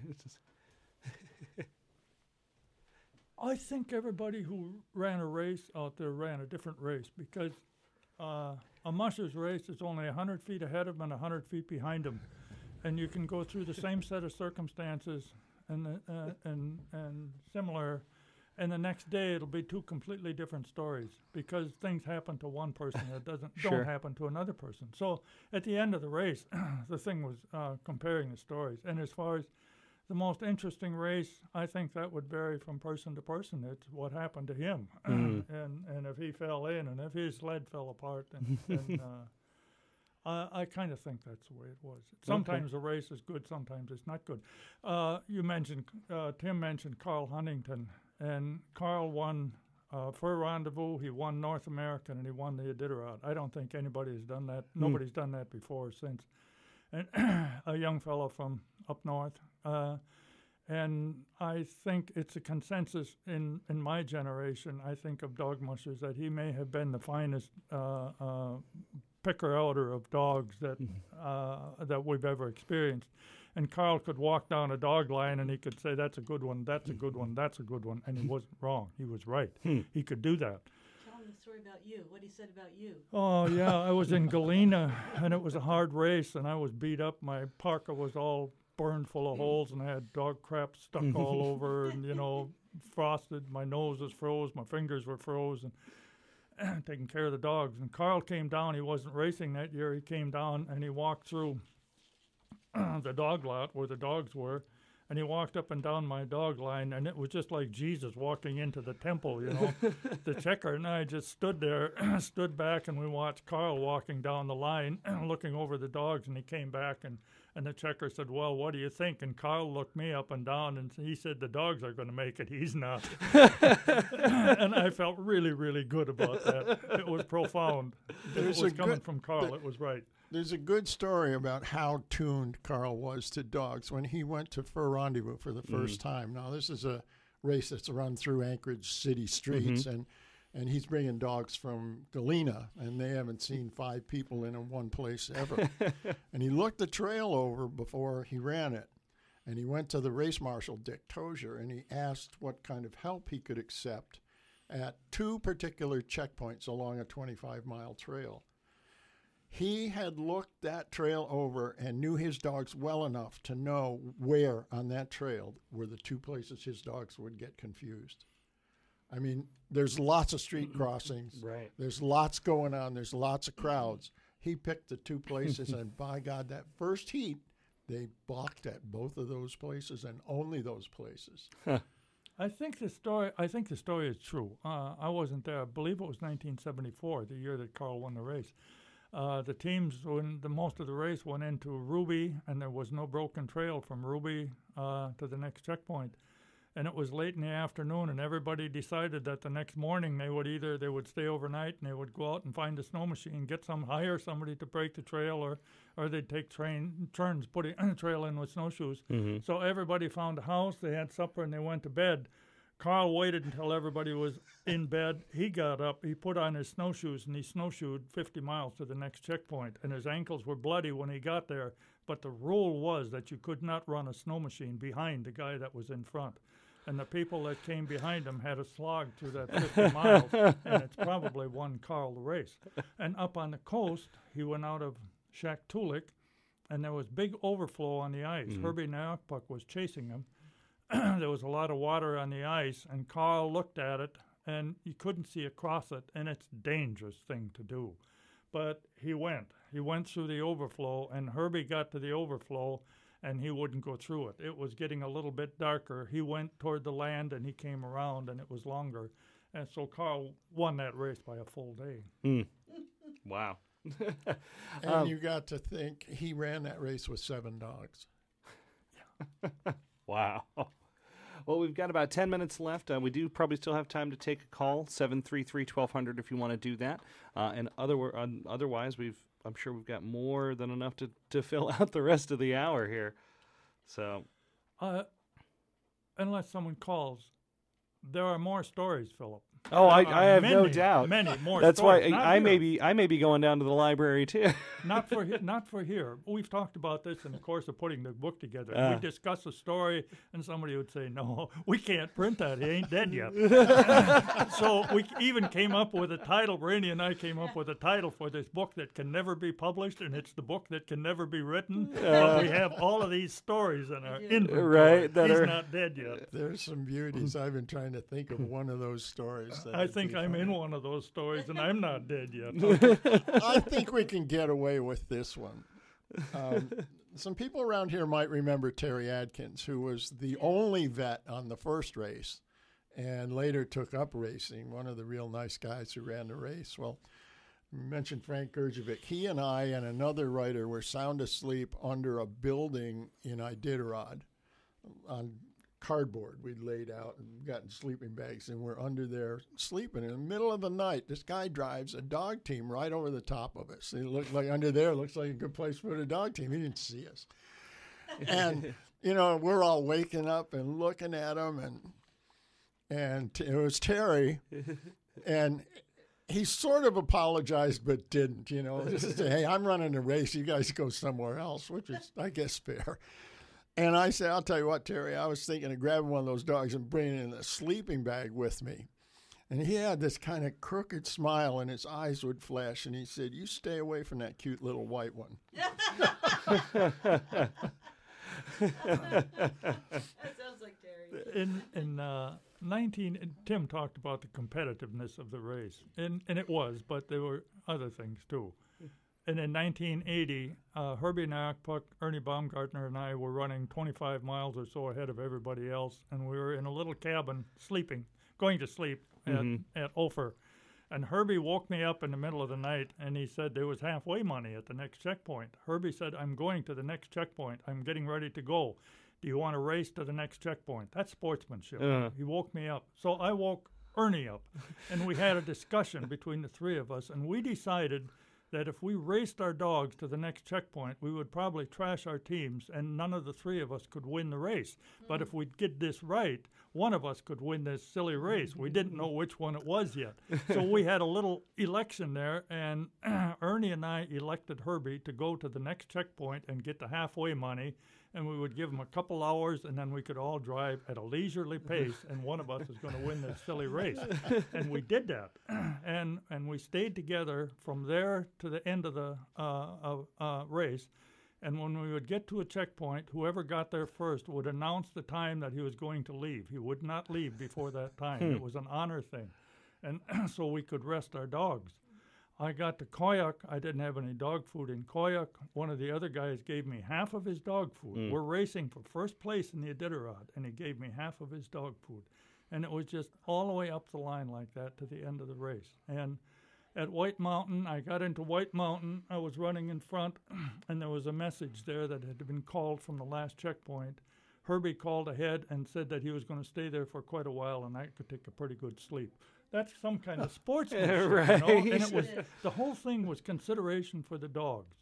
I think everybody who ran a race out there ran a different race, because a musher's race is only 100 feet ahead of him and 100 feet behind him. And you can go through the same set of circumstances and similar, and the next day it'll be two completely different stories, because things happen to one person that don't happen to another person. So at the end of the race, the thing was comparing the stories. And as far as the most interesting race, I think that would vary from person to person. It's what happened to him, and if he fell in, and if his sled fell apart, and I kind of think that's the way it was. Sometimes the race is good, sometimes it's not good. Tim mentioned Carl Huntington, and Carl won Fur Rendezvous, he won North American, and he won the Iditarod. I don't think anybody has done that. Nobody's done that before or since. And a young fellow from up north. And I think it's a consensus in my generation, I think, of dog mushers, that he may have been the finest picker-outer of dogs that we've ever experienced. And Carl could walk down a dog line and he could say, that's a good one, that's a good one, that's a good one. And he wasn't wrong. He was right. He could do that. Tell him the story about you, what he said about you. Oh, yeah. I was in Galena, and it was a hard race, and I was beat up. My parka was all burned full of holes, and I had dog crap stuck all over, and, frosted. My nose was froze. My fingers were frozen. Taking care of the dogs. And Carl came down. He wasn't racing that year. He came down, and he walked through the dog lot where the dogs were, and he walked up and down my dog line, and it was just like Jesus walking into the temple, The checker and I just stood there, stood back, and we watched Carl walking down the line, looking over the dogs, and he came back, and the checker said, well, what do you think? And Carl looked me up and down, and he said, the dogs are going to make it. He's not. And I felt really, really good about that. It was profound. It was coming from Carl. It was right. There's a good story about how tuned Carl was to dogs when he went to Fur Rendezvous for the first time. Now, this is a race that's run through Anchorage city streets, and he's bringing dogs from Galena, and they haven't seen 5 people in one place ever. And he looked the trail over before he ran it, and he went to the race marshal, Dick Tozier, and he asked what kind of help he could accept at 2 particular checkpoints along a 25-mile trail. He had looked that trail over and knew his dogs well enough to know where on that trail were the 2 places his dogs would get confused. I mean, there's lots of street crossings. Right. There's lots going on. There's lots of crowds. He picked the 2 places, and by God, that first heat, they balked at both of those places and only those places. I think the story is true. I wasn't there. I believe it was 1974, the year that Carl won the race. The teams, most of the race went into Ruby, and there was no broken trail from Ruby to the next checkpoint. And it was late in the afternoon, and everybody decided that the next morning they would stay overnight and they would go out and find a snow machine, hire somebody to break the trail, or they'd take turns putting the trail in with snowshoes. So everybody found a house, they had supper, and they went to bed. Carl waited until everybody was in bed. He got up, he put on his snowshoes, and he snowshoed 50 miles to the next checkpoint. And his ankles were bloody when he got there, but the rule was that you could not run a snow machine behind the guy that was in front. And the people that came behind him had a slog through that 50 miles, and it's probably won Carl the race. And up on the coast, he went out of Shaktoolik, and there was big overflow on the ice. Herbie Nyakpuk was chasing him. There was a lot of water on the ice, and Carl looked at it, and he couldn't see across it, and it's a dangerous thing to do. But he went. He went through the overflow, and Herbie got to the overflow, and he wouldn't go through it. It was getting a little bit darker. He went toward the land, and he came around, and it was longer. And so Carl won that race by a full day. Wow. And you got to think he ran that race with 7 dogs. Wow. Well, we've got about 10 minutes left. We do probably still have time to take a call, 733-1200 if you want to do that. And otherwise, I'm sure we've got more than enough to fill out the rest of the hour here. So, unless someone calls, there are more stories, Philip. Oh, I have no doubt. Many more. That's stories. why I may be going down to the library too. Not for here. We've talked about this in the course of putting the book together. We discuss a story, and somebody would say, "No, we can't print that. He ain't dead yet." So we even came up with a title. Rainey and I came up with a title for this book that can never be published, and it's the book that can never be written. But we have all of these stories in our inventory. Right, He's not dead yet. There's some beauties. I've been trying to think of one of those stories. I think I'm in one of those stories, and I'm not dead yet. I think we can get away with this one. Some people around here might remember Terry Adkins, who was the only vet on the first race and later took up racing, one of the real nice guys who ran the race. Well, you mentioned Frank Gerjovic. He and I and another writer were sound asleep under a building in Iditarod on cardboard we'd laid out and gotten sleeping bags, and we're under there sleeping. In the middle of the night, this guy drives a dog team right over the top of us. It looked like under there looks like a good place for a dog team. He didn't see us. And, we're all waking up and looking at him, and it was Terry, and he sort of apologized but didn't, just say, "Hey, I'm running a race. You guys go somewhere else," which is, I guess, fair. And I said, "I'll tell you what, Terry, I was thinking of grabbing one of those dogs and bringing it in a sleeping bag with me." And he had this kind of crooked smile, and his eyes would flash, and he said, "You stay away from that cute little white one." That sounds like Terry. Tim talked about the competitiveness of the race, and it was, but there were other things too. And in 1980, Herbie Nyakpuk, Ernie Baumgartner, and I were running 25 miles or so ahead of everybody else, and we were in a little cabin going to sleep at Ophir. And Herbie woke me up in the middle of the night, and he said there was halfway money at the next checkpoint. Herbie said, "I'm going to the next checkpoint. I'm getting ready to go. Do you want to race to the next checkpoint?" That's sportsmanship. He woke me up. So I woke Ernie up, and we had a discussion between the three of us, and we decided that if we raced our dogs to the next checkpoint, we would probably trash our teams, and none of the three of us could win the race. But if we get this right, one of us could win this silly race. We didn't know which one it was yet. So we had a little election there, and Ernie and I elected Herbie to go to the next checkpoint and get the halfway money, and we would give him a couple hours, and then we could all drive at a leisurely pace, and one of us is going to win this silly race. And we did that. And we stayed together from there to the end of the race. And when we would get to a checkpoint, whoever got there first would announce the time that he was going to leave. He would not leave before that time. It was an honor thing. And so we could rest our dogs. I got to Koyuk. I didn't have any dog food in Koyuk. One of the other guys gave me half of his dog food. We're racing for first place in the Iditarod, and he gave me half of his dog food. And it was just all the way up the line like that to the end of the race. And at White Mountain, I got into White Mountain. I was running in front, and there was a message there that had been called from the last checkpoint. Herbie called ahead and said that he was going to stay there for quite a while, and I could take a pretty good sleep. That's some kind of sportsmanship, right. And it was the whole thing was consideration for the dogs,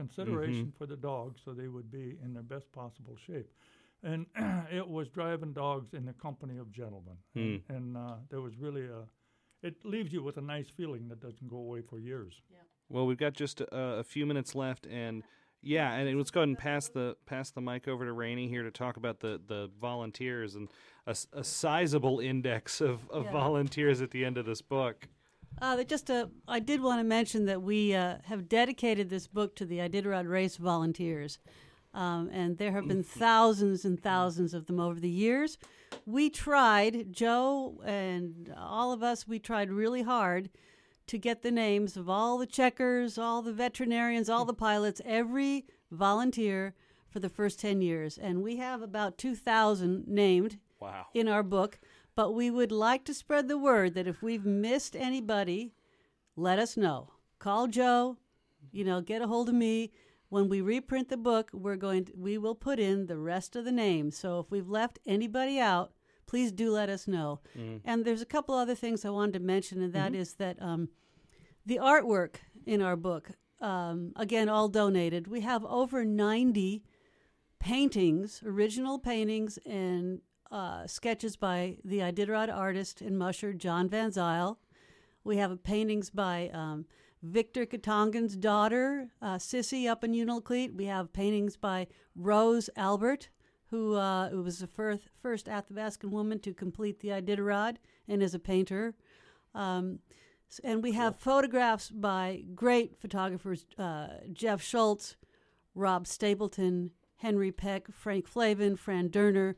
for the dogs, so they would be in their best possible shape, and it was driving dogs in the company of gentlemen, and there was really it leaves you with a nice feeling that doesn't go away for years. Yeah. Well, we've got just a few minutes left, and let's go ahead and pass the mic over to Rainey here to talk about the volunteers and a sizable index of volunteers at the end of this book. I did want to mention that we have dedicated this book to the Iditarod Race volunteers, and there have been thousands and thousands of them over the years. We tried, Joe and all of us, we tried really hard to get the names of all the checkers, all the veterinarians, all the pilots, every volunteer for the first 10 years. And we have about 2,000 named in our book. But we would like to spread the word that if we've missed anybody, let us know. Call Joe, get a hold of me. When we reprint the book, we will put in the rest of the names. So if we've left anybody out, please do let us know. And there's a couple other things I wanted to mention, and that is that the artwork in our book, again, all donated. We have over 90 paintings, original paintings, and sketches by the Iditarod artist and musher John Van Zyl. We have paintings by Victor Katongan's daughter, Sissy, up in Unalakleet. We have paintings by Rose Albert, who was the first Athabascan woman to complete the Iditarod and is a painter. And we have photographs by great photographers, Jeff Schultz, Rob Stapleton, Henry Peck, Frank Flavin, Fran Derner,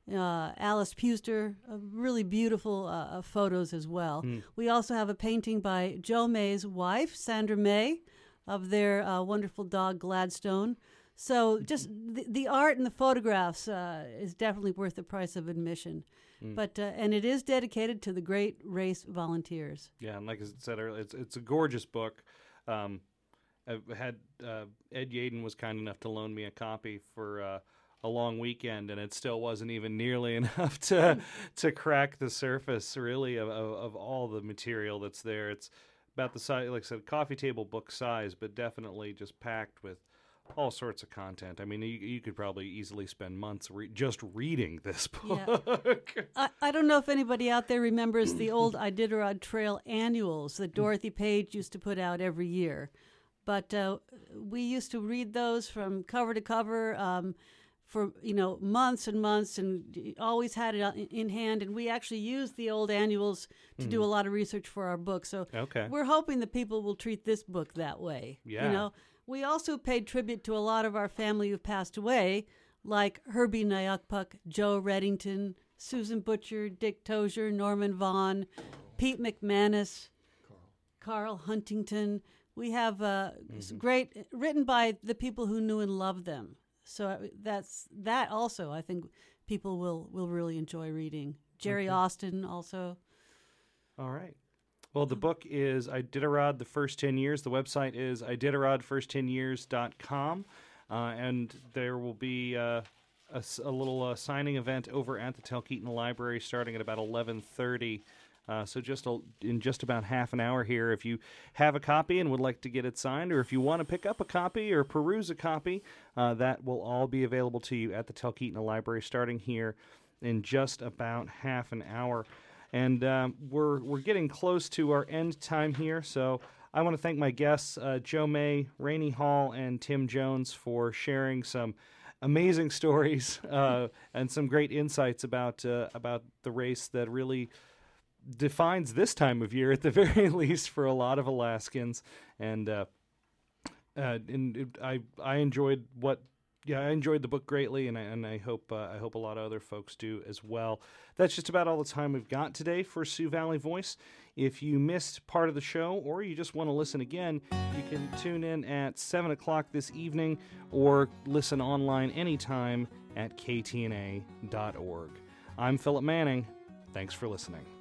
Alice Puster, really beautiful photos as well. We also have a painting by Joe May's wife, Sandra May, of their wonderful dog Gladstone. So just the art and the photographs is definitely worth the price of admission. But and it is dedicated to the great race volunteers. Yeah, and like I said earlier, it's a gorgeous book. I've had Ed Yaden was kind enough to loan me a copy for a long weekend, and it still wasn't even nearly enough to crack the surface, really, of all the material that's there. It's about the size, like I said, coffee table book size, but definitely just packed with all sorts of content. I mean, you could probably easily spend months just reading this book. Yeah. I don't know if anybody out there remembers the old Iditarod Trail annuals that Dorothy Page used to put out every year. But we used to read those from cover to cover for months and months, and always had it in hand. And we actually used the old annuals to do a lot of research for our book. So we're hoping that people will treat this book that way. Yeah. We also paid tribute to a lot of our family who've passed away, like Herbie Nyakpuk, Joe Reddington, Susan Butcher, Dick Tozier, Norman Vaughn, Pete McManus, Carl Huntington. We have great, written by the people who knew and loved them. So that also, I think people will really enjoy reading. Jerry Austin also. All right. Well, the book is Iditarod, The First 10 Years. The website is IditarodFirst10Years.com. And there will be a little signing event over at the Talkeetna Library starting at about 11:30. So in just about half an hour here. If you have a copy and would like to get it signed, or if you want to pick up a copy or peruse a copy, that will all be available to you at the Talkeetna Library starting here in just about half an hour. And we're getting close to our end time here, so I want to thank my guests, Joe May, Rainey Hall, and Tim Jones, for sharing some amazing stories and some great insights about the race that really defines this time of year, at the very least, for a lot of Alaskans. And I enjoyed I enjoyed the book greatly, and I hope a lot of other folks do as well. That's just about all the time we've got today for Sioux Valley Voice. If you missed part of the show, or you just want to listen again, you can tune in at 7 o'clock this evening, or listen online anytime at ktna.org. I'm Philip Manning. Thanks for listening.